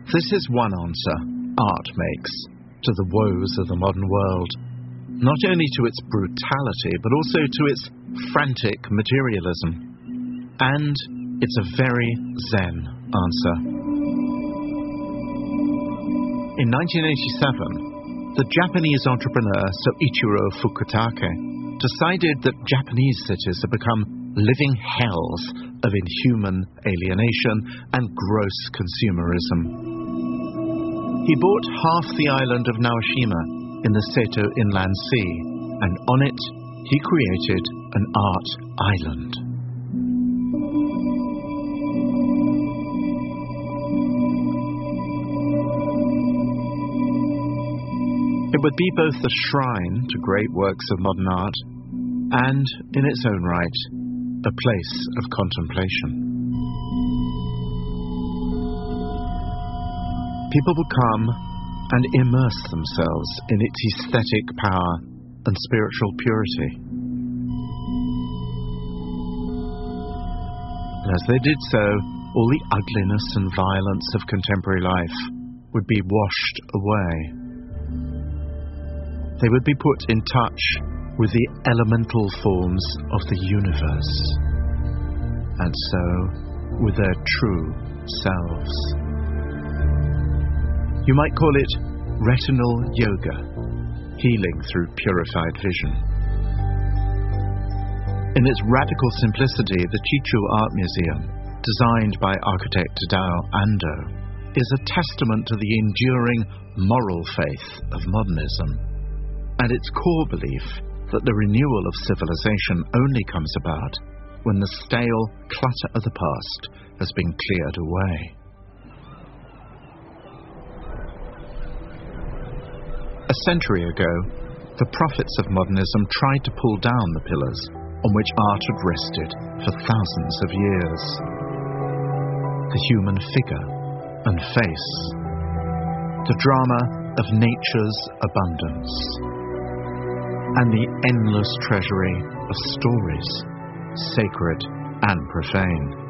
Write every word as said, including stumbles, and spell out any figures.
This is one answer art makes to the woes of the modern world, not only to its brutality, but also to its frantic materialism. And it's a very Zen answer. In nineteen eighty-seven, the Japanese entrepreneur Soichiro Fukutake decided that Japanese cities had become living hells of inhuman alienation and gross consumerism. He bought half the island of Naoshima in the Seto Inland Sea, and on it he created an art island. It would be both the shrine to great works of modern art and, in its own right, a place of contemplation. People would come and immerse themselves in its aesthetic power and spiritual purity. And as they did so, all the ugliness and violence of contemporary life would be washed away. They would be put in touch with the elemental forms of the universe, and so with their true selves. You might call it retinal yoga, healing through purified vision. In its radical simplicity, the Chichu Art Museum, designed by architect Tadao Ando, is a testament to the enduring moral faith of modernism, and its core belief that the renewal of civilization only comes about when the stale clutter of the past has been cleared away. A century ago, the prophets of modernism tried to pull down the pillars on which art had rested for thousands of years. The human figure and face, the drama of nature's abundance, and the endless treasury of stories, sacred and profane.